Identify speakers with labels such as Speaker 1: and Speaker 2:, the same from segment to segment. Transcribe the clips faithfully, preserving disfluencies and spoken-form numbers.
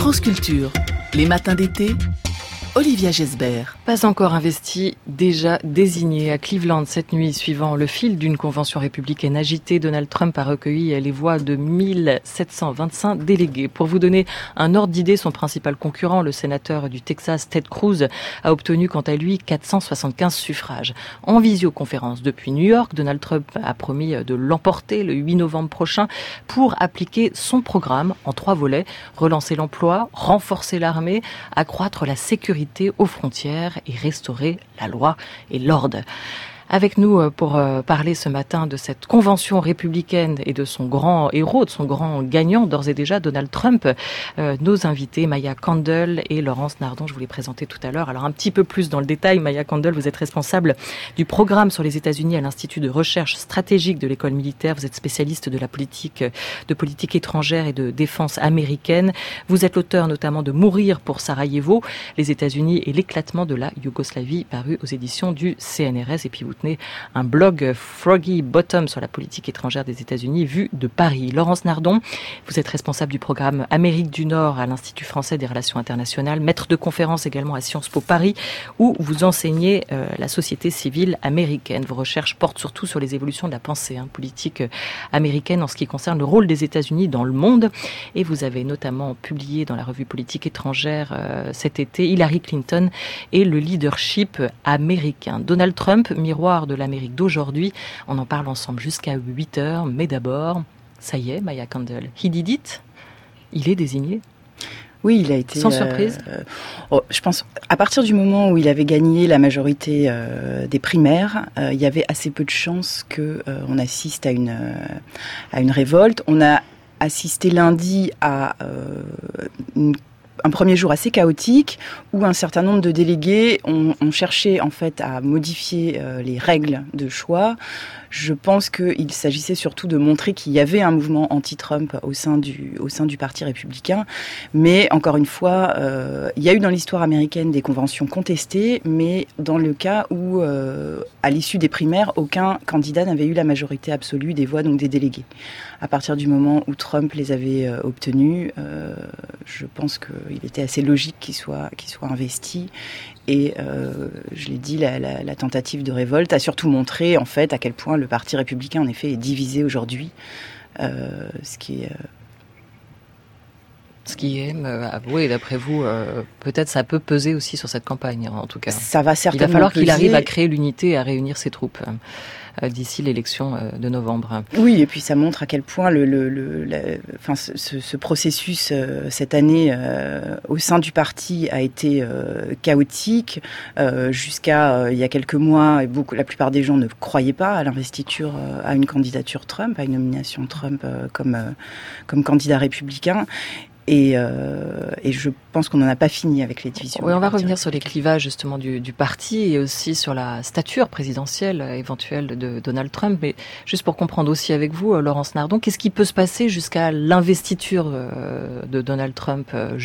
Speaker 1: France Culture, les matins d'été, Olivia Gesbert.
Speaker 2: Pas encore investi, déjà désigné à Cleveland cette nuit, suivant le fil d'une convention républicaine agitée. Donald Trump a recueilli les voix de mille sept cent vingt-cinq délégués. Pour vous donner un ordre d'idée, son principal concurrent, le sénateur du Texas, Ted Cruz, a obtenu quant à lui quatre cent soixante-quinze suffrages. En visioconférence depuis New York, Donald Trump a promis de l'emporter le huit novembre prochain pour appliquer son programme en trois volets: relancer l'emploi, renforcer l'armée, accroître la sécurité aux frontières et restaurer la loi et l'ordre. Avec nous pour parler ce matin de cette convention républicaine et de son grand héros, de son grand gagnant d'ores et déjà, Donald Trump, euh, nos invités Maya Candle et Laurence Nardon, je vous les présentais tout à l'heure. Alors un petit peu plus dans le détail, Maya Candle, vous êtes responsable du programme sur les États-Unis à l'Institut de recherche stratégique de l'école militaire. Vous êtes spécialiste de la politique, de politique étrangère et de défense américaine. Vous êtes l'auteur notamment de Mourir pour Sarajevo, les États-Unis et l'éclatement de la Yougoslavie, paru aux éditions du C N R S. Et puis vous un blog Froggy Bottom sur la politique étrangère des États-Unis vu de Paris. Laurence Nardon, vous êtes responsable du programme Amérique du Nord à l'Institut français des relations internationales, maître de conférence également à Sciences Po Paris, où vous enseignez euh, la société civile américaine. Vos recherches portent surtout sur les évolutions de la pensée hein, politique américaine en ce qui concerne le rôle des États-Unis dans le monde. Et vous avez notamment publié dans la revue Politique étrangère euh, cet été Hillary Clinton et le leadership américain. Donald Trump, miroir de l'Amérique d'aujourd'hui. On en parle ensemble jusqu'à huit heures. Mais d'abord, ça y est, Maya Candle, he did it. Il est désigné.
Speaker 3: Oui, il a été...
Speaker 2: Sans surprise
Speaker 3: euh, oh, je pense, à partir du moment où il avait gagné la majorité euh, des primaires, euh, il y avait assez peu de chances qu'on euh, assiste à une, euh, à une révolte. On a assisté lundi à euh, une un premier jour assez chaotique où un certain nombre de délégués ont, ont cherché en fait à modifier euh, les règles de choix. Je pense qu'il s'agissait surtout de montrer qu'il y avait un mouvement anti-Trump au sein du, au sein du Parti républicain. Mais encore une fois, euh, il y a eu dans l'histoire américaine des conventions contestées, mais dans le cas où, euh, à l'issue des primaires, aucun candidat n'avait eu la majorité absolue des voix, donc des délégués. À partir du moment où Trump les avait euh, obtenus, euh, je pense qu'il était assez logique qu'il soit, qu'il soit investi. Et euh, je l'ai dit, la, la, la tentative de révolte a surtout montré en fait à quel point le Parti républicain en effet est divisé aujourd'hui, euh, ce qui est euh...
Speaker 2: ce qui est, euh, avoué, d'après vous, euh, peut-être ça peut peser aussi sur cette campagne, en tout cas.
Speaker 3: Ça va certainement.
Speaker 2: Il va falloir
Speaker 3: peser.
Speaker 2: qu'il arrive à créer l'unité et à réunir ses troupes euh, d'ici l'élection euh, de novembre.
Speaker 3: Oui, et puis ça montre à quel point le, le, le, la, enfin, ce, ce processus euh, cette année euh, au sein du parti a été euh, chaotique. Euh, jusqu'à euh, il y a quelques mois, et beaucoup, la plupart des gens ne croyaient pas à l'investiture, euh, à une candidature Trump, à une nomination Trump euh, comme euh, comme candidat républicain. Et, euh, et je pense qu'on n'en a pas fini avec les divisions.
Speaker 2: Oui, on va revenir sur les clivages justement du, du parti et aussi sur la stature présidentielle éventuelle de Donald Trump. Mais juste pour comprendre aussi avec vous, Laurence Nardon, qu'est-ce qui peut se passer jusqu'à l'investiture de Donald Trump jeudi ?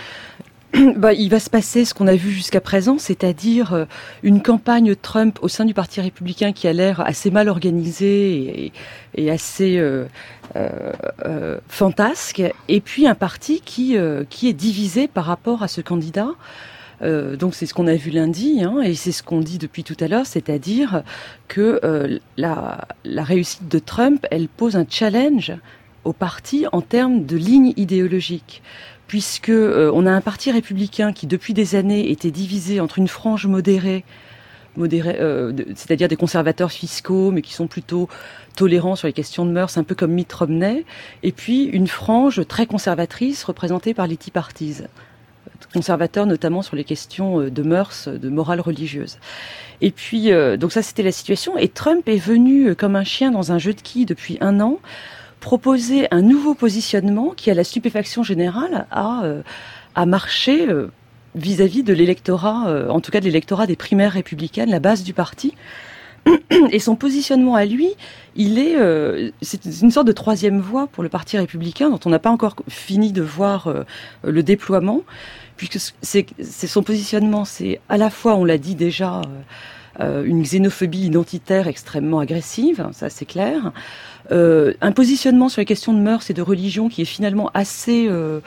Speaker 4: Bah, il va se passer ce qu'on a vu jusqu'à présent, c'est-à-dire une campagne Trump au sein du Parti républicain qui a l'air assez mal organisée et, et assez euh, euh, euh, fantasque, et puis un parti qui, euh, qui est divisé par rapport à ce candidat. Euh, donc c'est ce qu'on a vu lundi, hein, et c'est ce qu'on dit depuis tout à l'heure, c'est-à-dire que euh, la, la réussite de Trump, elle pose un challenge au parti en termes de ligne idéologique. Puisque euh, on a un parti républicain qui, depuis des années, était divisé entre une frange modérée, modérée euh, de, c'est-à-dire des conservateurs fiscaux, mais qui sont plutôt tolérants sur les questions de mœurs, un peu comme Mitt Romney, et puis une frange très conservatrice représentée par les Tea Parties, conservateurs notamment sur les questions de mœurs, de morale religieuse. Et puis, euh, donc ça, c'était la situation. Et Trump est venu comme un chien dans un jeu de quilles depuis un an, proposer un nouveau positionnement qui, à la stupéfaction générale, a, euh, a marché euh, vis-à-vis de l'électorat, euh, en tout cas de l'électorat des primaires républicaines, la base du parti. Et son positionnement à lui, il est, euh, c'est une sorte de troisième voie pour le Parti républicain dont on n'a pas encore fini de voir euh, le déploiement, puisque c'est, c'est son positionnement, c'est à la fois, on l'a dit déjà, euh, une xénophobie identitaire extrêmement agressive, ça c'est clair. Euh, un positionnement sur les questions de mœurs et de religion qui est finalement assez, euh,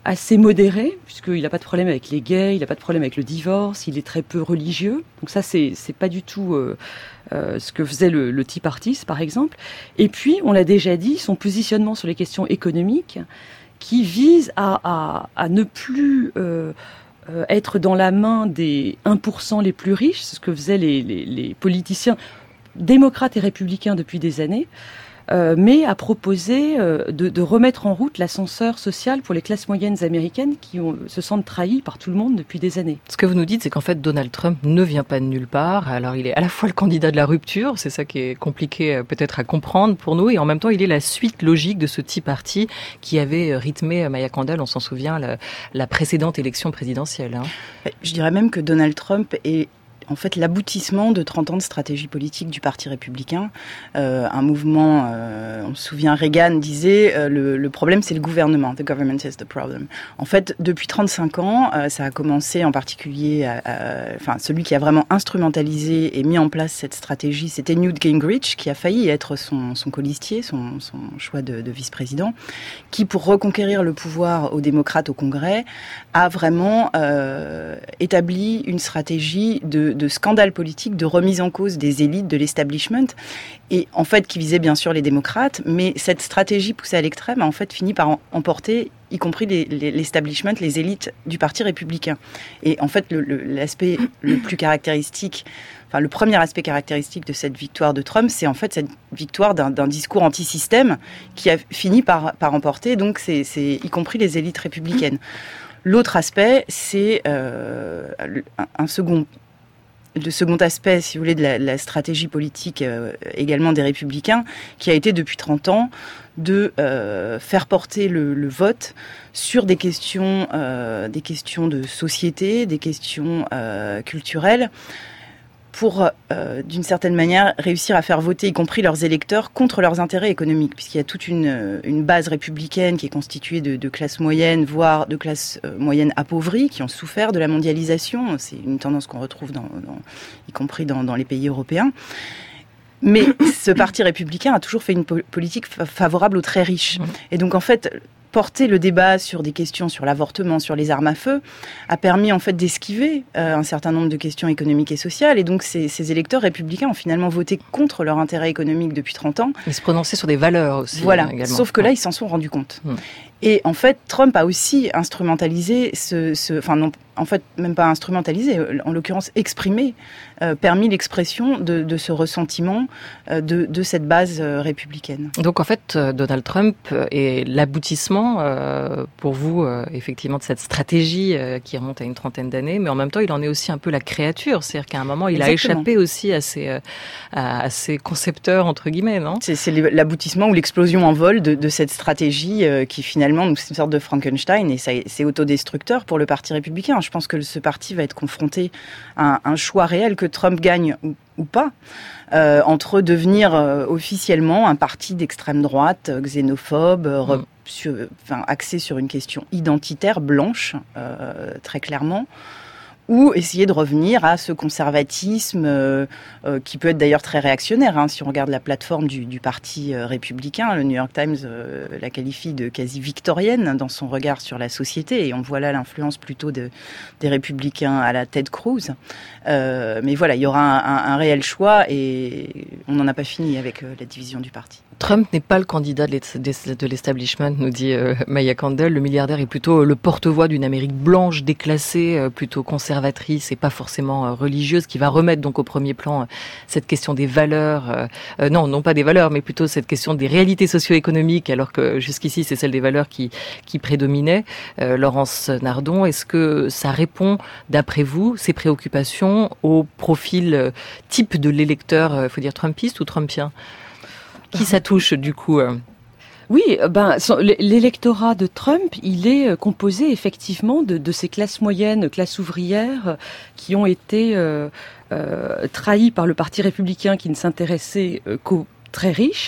Speaker 4: assez modéré, puisqu'il n'a pas de problème avec les gays, il n'a pas de problème avec le divorce, il est très peu religieux. Donc ça, c'est, c'est pas du tout euh, euh, ce que faisait le, le Tea Party, par exemple. Et puis, on l'a déjà dit, son positionnement sur les questions économiques, qui vise à, à, à ne plus euh, euh, être dans la main des un pour cent les plus riches, c'est ce que faisaient les, les, les politiciens démocrates et républicains depuis des années, Euh, mais à proposer euh, de, de remettre en route l'ascenseur social pour les classes moyennes américaines qui ont, se sentent trahies par tout le monde depuis des années.
Speaker 2: Ce que vous nous dites, c'est qu'en fait, Donald Trump ne vient pas de nulle part. Alors, il est à la fois le candidat de la rupture, c'est ça qui est compliqué euh, peut-être à comprendre pour nous, et en même temps, il est la suite logique de ce Tea Party qui avait rythmé, Maya Kandel, on s'en souvient, la, la précédente élection présidentielle. Hein.
Speaker 3: Je dirais même que Donald Trump est en fait l'aboutissement de trente ans de stratégie politique du Parti républicain. Euh, un mouvement, euh, on se souvient, Reagan disait euh, le, le problème c'est le gouvernement, the government is the problem. En fait, depuis trente-cinq ans, euh, ça a commencé en particulier, à, à, enfin celui qui a vraiment instrumentalisé et mis en place cette stratégie, c'était Newt Gingrich, qui a failli être son, son colistier, son, son choix de, de vice-président, qui pour reconquérir le pouvoir aux démocrates au Congrès, a vraiment euh, établi une stratégie de de scandale politique, de remise en cause des élites, de l'establishment, et en fait qui visait bien sûr les démocrates, mais cette stratégie poussée à l'extrême a en fait fini par emporter, y compris les, les, l'establishment, les élites du Parti républicain. Et en fait, le, le, l'aspect le plus caractéristique, enfin le premier aspect caractéristique de cette victoire de Trump, c'est en fait cette victoire d'un, d'un discours anti-système qui a fini par, par emporter, donc c'est, c'est y compris les élites républicaines. L'autre aspect, c'est euh, un, un second Le second aspect, si vous voulez, de la, la stratégie politique euh, également des Républicains, qui a été depuis trente ans de euh, faire porter le, le vote sur des questions, euh, des questions de société, des questions euh, culturelles, pour, euh, d'une certaine manière, réussir à faire voter, y compris leurs électeurs, contre leurs intérêts économiques, puisqu'il y a toute une, une base républicaine qui est constituée de, de classes moyennes, voire de classes euh, moyennes appauvries, qui ont souffert de la mondialisation. C'est une tendance qu'on retrouve, dans, dans, y compris dans, dans les pays européens. Mais ce parti républicain a toujours fait une po- politique fa- favorable aux très riches. Et donc, en fait, porter le débat sur des questions sur l'avortement, sur les armes à feu, a permis en fait d'esquiver euh, un certain nombre de questions économiques et sociales. Et donc ces, ces électeurs républicains ont finalement voté contre leur intérêt économique depuis trente ans.
Speaker 2: Ils se prononçaient sur des valeurs aussi.
Speaker 3: Voilà,
Speaker 2: également.
Speaker 3: Sauf que là, ils s'en sont rendus compte.
Speaker 2: Mmh.
Speaker 3: Et en fait, Trump a aussi instrumentalisé ce... ce enfin, non, en fait, même pas instrumentalisé, en l'occurrence exprimé, euh, permis l'expression de, de ce ressentiment euh, de, de cette base euh, républicaine.
Speaker 2: Donc en fait, Donald Trump est l'aboutissement euh, pour vous, euh, effectivement, de cette stratégie euh, qui remonte à une trentaine d'années, mais en même temps, il en est aussi un peu la créature. C'est-à-dire qu'à un moment, il Exactement. a échappé aussi à ses, euh, à ses concepteurs, entre guillemets, non ?
Speaker 3: C'est, c'est l'aboutissement ou l'explosion en vol de, de cette stratégie euh, qui finalement, c'est une sorte de Frankenstein, et ça, c'est autodestructeur pour le Parti républicain. Je pense que ce parti va être confronté à un, un choix réel, que Trump gagne ou, ou pas, euh, entre devenir euh, officiellement un parti d'extrême droite, euh, xénophobe, euh, re, sur, enfin, axé sur une question identitaire, blanche, euh, très clairement, ou essayer de revenir à ce conservatisme euh, euh, qui peut être d'ailleurs très réactionnaire. Hein, si on regarde la plateforme du, du parti euh, républicain, le New York Times euh, la qualifie de quasi victorienne dans son regard sur la société, et on voit là l'influence plutôt de, des républicains à la Ted Cruz. Euh, mais voilà, il y aura un, un, un réel choix, et on n'en a pas fini avec euh, la division du parti.
Speaker 2: Trump n'est pas le candidat de l'establishment, nous dit euh, Maya Kandel. Le milliardaire est plutôt le porte-voix d'une Amérique blanche, déclassée, euh, plutôt conservatrice et pas forcément euh, religieuse, qui va remettre donc au premier plan euh, cette question des valeurs, euh, euh, non, non pas des valeurs, mais plutôt cette question des réalités socio-économiques, alors que jusqu'ici c'est celle des valeurs qui, qui prédominait. Euh, Laurence Nardon, est-ce que ça répond, d'après vous, ces préoccupations au profil euh, type de l'électeur, il euh, faut dire trumpiste ou trumpien ? Qui ça touche, du coup euh...
Speaker 4: Oui, ben, l'électorat de Trump, il est composé effectivement de, de ces classes moyennes, classes ouvrières, qui ont été euh, euh, trahies par le Parti républicain qui ne s'intéressait euh, qu'aux très riches,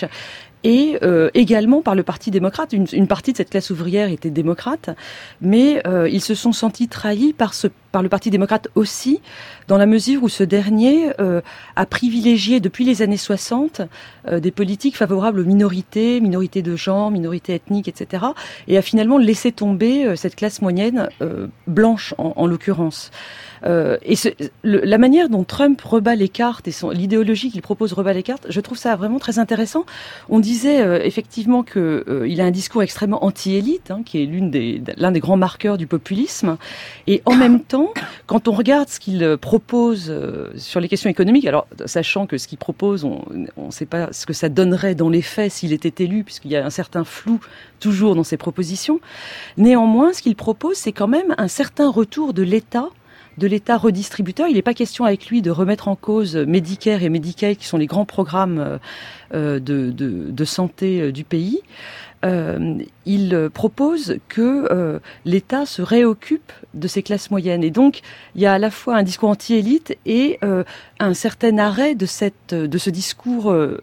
Speaker 4: et euh, également par le Parti démocrate. Une, une partie de cette classe ouvrière était démocrate, mais euh, ils se sont sentis trahis par ce par le Parti démocrate aussi, dans la mesure où ce dernier euh, a privilégié depuis les années soixante euh, des politiques favorables aux minorités, minorités de genre, minorités ethniques, et cetera, et a finalement laissé tomber euh, cette classe moyenne euh, blanche en, en l'occurrence. Euh, et ce, le, la manière dont Trump rebat les cartes et son, l'idéologie qu'il propose rebat les cartes, je trouve ça vraiment très intéressant. On disait euh, effectivement qu'il euh, a un discours extrêmement anti-élite, hein, qui est l'une des, l'un des grands marqueurs du populisme. Et en même temps, quand on regarde ce qu'il propose euh, sur les questions économiques, alors sachant que ce qu'il propose, on ne sait pas ce que ça donnerait dans les faits s'il était élu, puisqu'il y a un certain flou toujours dans ses propositions. Néanmoins, ce qu'il propose, c'est quand même un certain retour de l'État, de l'État redistributeur. Il n'est pas question avec lui de remettre en cause Medicare et Medicaid, qui sont les grands programmes euh, de, de, de santé du pays. Euh, il propose que euh, l'État se réoccupe de ces classes moyennes. Et donc, il y a à la fois un discours anti-élite et euh, un certain arrêt de, cette, de ce discours euh,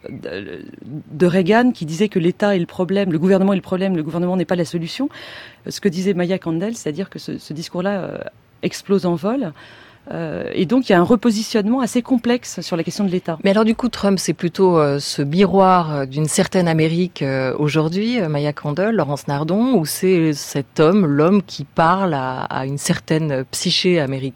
Speaker 4: de Reagan qui disait que l'État est le problème, le gouvernement est le problème, le gouvernement n'est pas la solution. Ce que disait Maya Kandel, c'est-à-dire que ce, ce discours-là euh, explose en vol. Euh, et donc, il y a un repositionnement assez complexe sur la question de l'État.
Speaker 2: Mais alors, du coup, Trump, c'est plutôt euh, ce miroir d'une certaine Amérique euh, aujourd'hui, euh, Maya Kandel, Laurence Nardon, ou c'est cet homme, l'homme qui parle à, à une certaine psyché américaine ?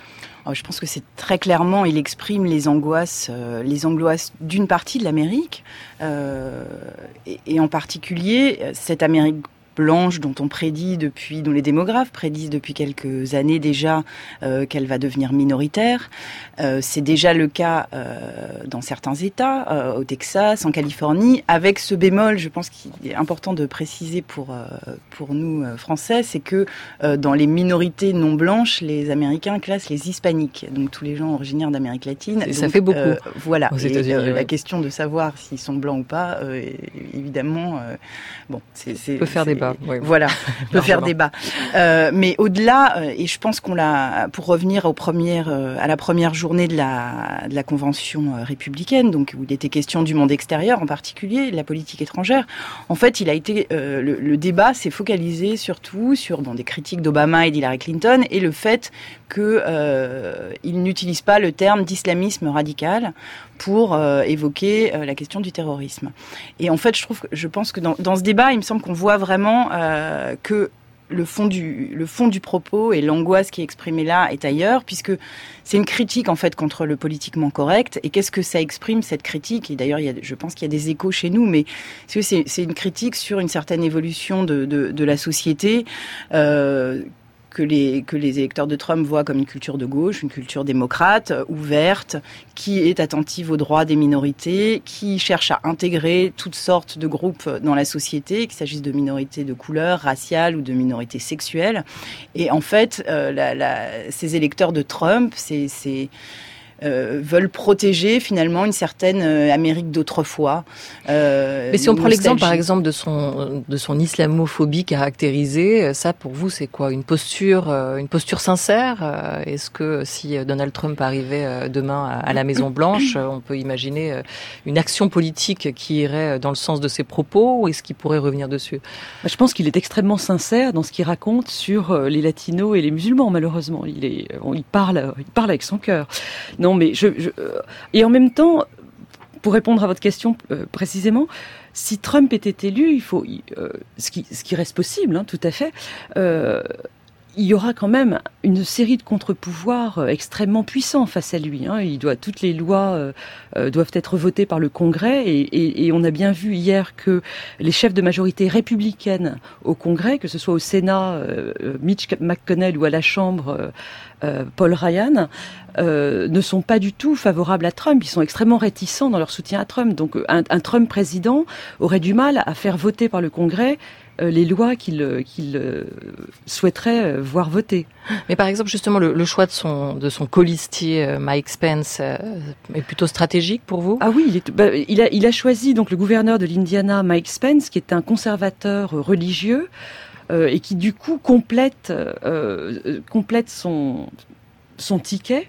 Speaker 3: Je pense que c'est très clairement, il exprime les angoisses, euh, les angoisses d'une partie de l'Amérique, euh, et, et en particulier cette Amérique blanche dont on prédit depuis, dont les démographes prédisent depuis quelques années déjà euh, qu'elle va devenir minoritaire. Euh, c'est déjà le cas euh, dans certains États, euh, au Texas, en Californie, avec ce bémol, je pense qu'il est important de préciser pour euh, pour nous euh, Français, c'est que euh, dans les minorités non blanches, les Américains classent les hispaniques, donc tous les gens originaires d'Amérique latine.
Speaker 2: Et
Speaker 3: donc,
Speaker 2: ça fait beaucoup.
Speaker 3: Euh, voilà.
Speaker 2: Aux
Speaker 3: Et,
Speaker 2: États-Unis,
Speaker 3: euh,
Speaker 2: oui.
Speaker 3: La question de savoir s'ils sont blancs ou pas, euh, évidemment, euh, bon, c'est, c'est
Speaker 2: peut faire
Speaker 3: c'est,
Speaker 2: débat. Oui.
Speaker 3: Voilà, peut faire débat. Euh, mais au-delà, euh, et je pense qu'on l'a, pour revenir aux premières, euh, à la première journée de la, de la convention euh, républicaine, donc où il était question du monde extérieur en particulier, de la politique étrangère. En fait, il a été, euh, le, le débat s'est focalisé surtout sur bon, des critiques d'Obama et d'Hillary Clinton et le fait que euh, il n'utilise pas le terme d'islamisme radical pour euh, évoquer euh, la question du terrorisme. Et en fait, je trouve, je pense que dans, dans ce débat, il me semble qu'on voit vraiment euh, que le fond du le fond du propos et l'angoisse qui est exprimée là est ailleurs, puisque c'est une critique en fait contre le politiquement correct. Et qu'est-ce que ça exprime, cette critique ? Et d'ailleurs, il y a, je pense qu'il y a des échos chez nous, mais c'est c'est une critique sur une certaine évolution de de, de la société. Euh, que les, que les électeurs de Trump voient comme une culture de gauche, une culture démocrate, ouverte, qui est attentive aux droits des minorités, qui cherche à intégrer toutes sortes de groupes dans la société, qu'il s'agisse de minorités de couleur, raciales ou de minorités sexuelles. Et en fait, euh, la, la, ces électeurs de Trump, c'est... c'est Euh, veulent protéger finalement une certaine euh, Amérique d'autrefois.
Speaker 2: Euh, Mais si on prend l'exemple par exemple de son de son islamophobie caractérisée, ça pour vous c'est quoi ? Une posture euh, une posture sincère ? euh, Est-ce que si Donald Trump arrivait demain à, à la Maison Blanche, on peut imaginer une action politique qui irait dans le sens de ses propos, ou est-ce qu'il pourrait revenir dessus ?
Speaker 4: Je pense qu'il est extrêmement sincère dans ce qu'il raconte sur les latinos et les musulmans. Malheureusement, il est il parle il parle avec son cœur. Non, mais je, je euh, et en même temps, pour répondre à votre question euh, précisément, si Trump était élu, il faut euh, ce qui ce qui reste possible, hein, tout à fait. Euh, il y aura quand même une série de contre-pouvoirs extrêmement puissants face à lui. Hein. Il doit, toutes les lois euh, doivent être votées par le Congrès et, et, et on a bien vu hier que les chefs de majorité républicaine au Congrès, que ce soit au Sénat, euh, Mitch McConnell, ou à la Chambre, euh, Paul Ryan, euh, ne sont pas du tout favorables à Trump. Ils sont extrêmement réticents dans leur soutien à Trump. Donc un, un Trump président aurait du mal à faire voter par le Congrès Euh, les lois qu'il, qu'il euh, souhaiterait euh, voir votées.
Speaker 2: Mais par exemple, justement, le, le choix de son, de son colistier, euh, Mike Pence, euh, est plutôt stratégique pour vous ?
Speaker 4: Ah oui, il, est, bah, il, a, il a choisi donc le gouverneur de l'Indiana, Mike Pence, qui est un conservateur religieux euh, et qui du coup complète, euh, complète son, son ticket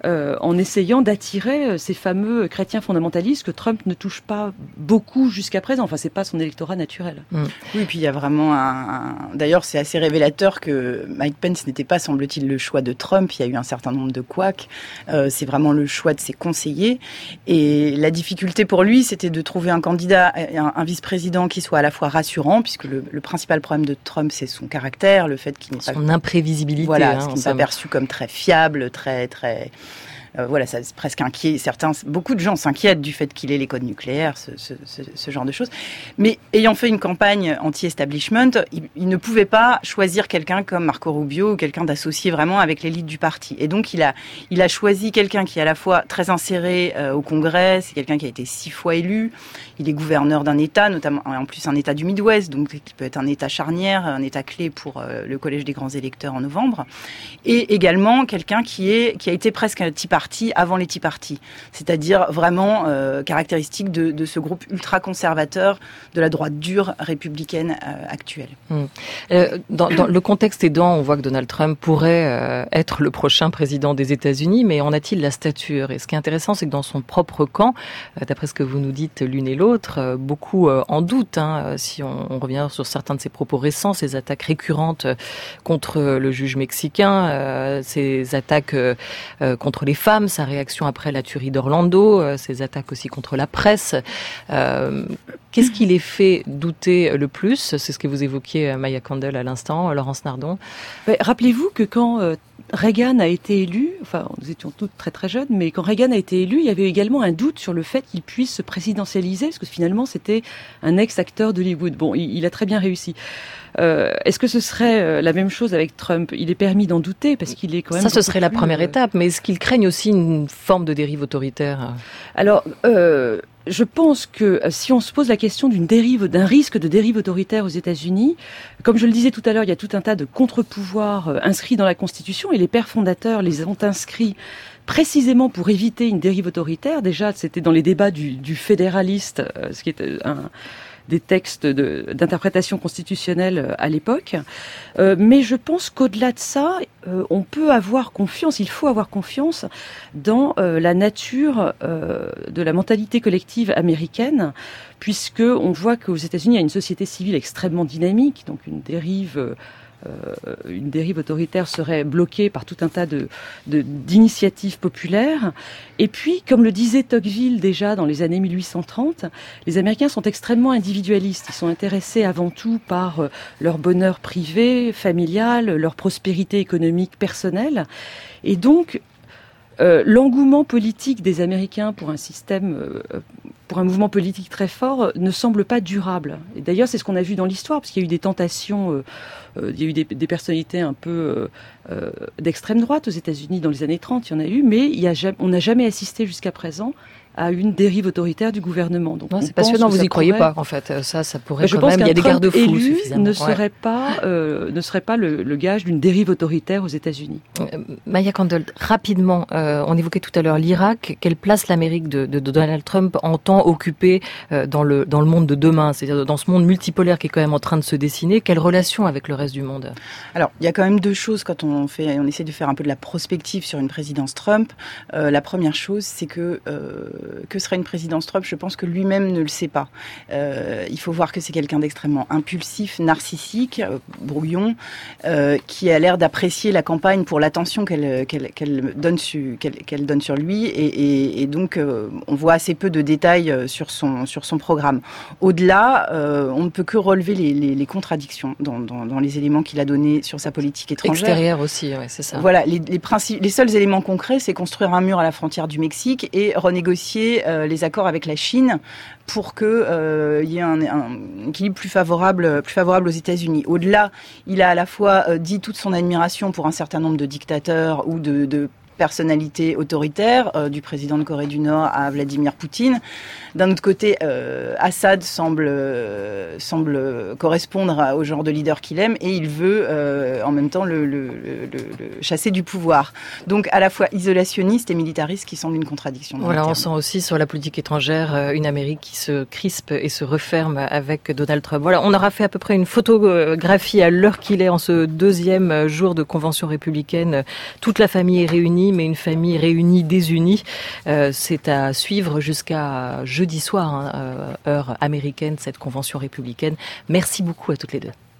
Speaker 4: euh, en essayant d'attirer ces fameux chrétiens fondamentalistes que Trump ne touche pas beaucoup jusqu'à présent. Enfin, c'est pas son électorat naturel.
Speaker 3: Mmh. Oui, puis il y a vraiment un, un... D'ailleurs, c'est assez révélateur que Mike Pence n'était pas, semble-t-il, le choix de Trump. Il y a eu un certain nombre de couacs. Euh, c'est vraiment le choix de ses conseillers. Et la difficulté pour lui, c'était de trouver un candidat, un, un vice-président qui soit à la fois rassurant, puisque le, le principal problème de Trump, c'est son caractère, le fait qu'il n'est pas...
Speaker 2: Son imprévisibilité.
Speaker 3: Voilà,
Speaker 2: hein,
Speaker 3: ce qui n'est pas perçu comme très fiable, très... très Euh, voilà, ça c'est presque inquiet. Certains, beaucoup de gens s'inquiètent du fait qu'il ait les codes nucléaires, ce, ce, ce, ce genre de choses. Mais ayant fait une campagne anti-establishment, il, il ne pouvait pas choisir quelqu'un comme Marco Rubio ou quelqu'un d'associé vraiment avec l'élite du parti. Et donc, il a, il a choisi quelqu'un qui est à la fois très inséré euh, au Congrès, c'est quelqu'un qui a été six fois élu. Il est gouverneur d'un État, notamment en plus un État du Midwest, donc qui peut être un État charnière, un État clé pour euh, le Collège des grands électeurs en novembre. Et également quelqu'un qui est, qui a été presque un Tea Party avant les Tea Party, c'est-à-dire vraiment euh, caractéristique de, de ce groupe ultra-conservateur de la droite dure républicaine euh, actuelle.
Speaker 2: Mmh. Euh, dans, dans le contexte aidant, on voit que Donald Trump pourrait euh, être le prochain président des États-Unis, mais en a-t-il la stature? Et ce qui est intéressant, c'est que dans son propre camp, euh, d'après ce que vous nous dites l'une et l'autre, euh, beaucoup euh, en doutent. Hein, si on, on revient sur certains de ses propos récents, ses attaques récurrentes contre le juge mexicain, euh, ses attaques euh, contre les femmes, sa réaction après la tuerie d'Orlando, euh, ses attaques aussi contre la presse. Euh, qu'est-ce qui les fait douter le plus? C'est ce que vous évoquiez, Maya Candle, à l'instant, Laurence Nardon.
Speaker 4: Mais rappelez-vous que quand euh, Reagan a été élu, enfin nous étions toutes très très jeunes, mais quand Reagan a été élu, il y avait également un doute sur le fait qu'il puisse se présidentialiser, parce que finalement c'était un ex-acteur d'Hollywood. Bon, il, il a très bien réussi. Euh, est-ce que ce serait euh, la même chose avec Trump? Il est permis d'en douter parce qu'il est quand même...
Speaker 2: Ça, ce serait la
Speaker 4: plus,
Speaker 2: première
Speaker 4: euh...
Speaker 2: étape, mais est-ce qu'il craigne aussi une forme de dérive autoritaire?
Speaker 4: Alors, euh, je pense que si on se pose la question d'une dérive, d'un risque de dérive autoritaire aux États-Unis, comme je le disais tout à l'heure, il y a tout un tas de contre-pouvoirs euh, inscrits dans la Constitution, et les pères fondateurs les ont inscrits précisément pour éviter une dérive autoritaire. Déjà, c'était dans les débats du, du fédéraliste, euh, ce qui est un... des textes de, d'interprétation constitutionnelle à l'époque. Euh, mais je pense qu'au-delà de ça, euh, on peut avoir confiance, il faut avoir confiance dans euh, la nature euh, de la mentalité collective américaine, puisque on voit qu'aux États-Unis, il y a une société civile extrêmement dynamique, donc une dérive... Euh, Euh, une dérive autoritaire serait bloquée par tout un tas de, de, d'initiatives populaires. Et puis, comme le disait Tocqueville déjà dans les années mille huit cent trente, les Américains sont extrêmement individualistes. Ils sont intéressés avant tout par euh, leur bonheur privé, familial, leur prospérité économique personnelle. Et donc, euh, l'engouement politique des Américains pour un système... Euh, pour un mouvement politique très fort, ne semble pas durable. Et d'ailleurs, c'est ce qu'on a vu dans l'histoire, parce qu'il y a eu des tentations, euh, euh, il y a eu des, des personnalités un peu euh, euh, d'extrême droite aux États-Unis dans les années trente, il y en a eu, mais il y a, on n'a jamais assisté jusqu'à présent à une dérive autoritaire du gouvernement. Donc,
Speaker 2: non, c'est passionnant, vous y croyez pourrait... pas, en fait. Ça, ça pourrait
Speaker 4: je
Speaker 2: quand
Speaker 4: pense
Speaker 2: même, il y a des garde-fous
Speaker 4: élu
Speaker 2: suffisamment.
Speaker 4: Ne
Speaker 2: ouais.
Speaker 4: serait pas, euh, ne serait pas le, le gage d'une dérive autoritaire aux États-Unis.
Speaker 2: Euh, Maya Candle, rapidement, euh, on évoquait tout à l'heure l'Irak. Quelle place l'Amérique de, de, de Donald Trump entend occuper euh, dans le dans le monde de demain, c'est-à-dire dans ce monde multipolaire qui est quand même en train de se dessiner? Quelle relation avec le reste du monde?
Speaker 3: Alors, il y a quand même deux choses quand on fait, on essaie de faire un peu de la prospective sur une présidence Trump. Euh, la première chose, c'est que euh, que serait une présidence Trump, je pense que lui-même ne le sait pas. Euh, il faut voir que c'est quelqu'un d'extrêmement impulsif, narcissique, euh, brouillon, euh, qui a l'air d'apprécier la campagne pour l'attention qu'elle, qu'elle, qu'elle, donne, su, qu'elle, qu'elle donne sur lui. Et, et, et donc, euh, on voit assez peu de détails sur son, sur son programme. Au-delà, euh, on ne peut que relever les, les, les contradictions dans, dans, dans les éléments qu'il a donnés sur sa politique étrangère.
Speaker 2: Extérieure aussi, ouais, c'est ça.
Speaker 3: Voilà, les, les, principes, les seuls éléments concrets, c'est construire un mur à la frontière du Mexique et renégocier euh, les accords avec la Chine pour qu'il euh, y ait un, un équilibre plus favorable, plus favorable aux États-Unis. Au-delà, il a à la fois euh, dit toute son admiration pour un certain nombre de dictateurs ou de, de personnalité autoritaire, euh, du président de Corée du Nord à Vladimir Poutine. D'un autre côté, euh, Assad semble, euh, semble correspondre à, au genre de leader qu'il aime et il veut euh, en même temps le, le, le, le chasser du pouvoir. Donc à la fois isolationniste et militariste, qui semble une contradiction.
Speaker 2: Voilà, on sent aussi sur la politique étrangère une Amérique qui se crispe et se referme avec Donald Trump. Voilà, on aura fait à peu près une photographie à l'heure qu'il est en ce deuxième jour de convention républicaine. Toute la famille est réunie. famille, mais une famille réunie, désunie. Euh, c'est à suivre jusqu'à jeudi soir, hein, euh, heure américaine, cette convention républicaine. Merci beaucoup à toutes les deux.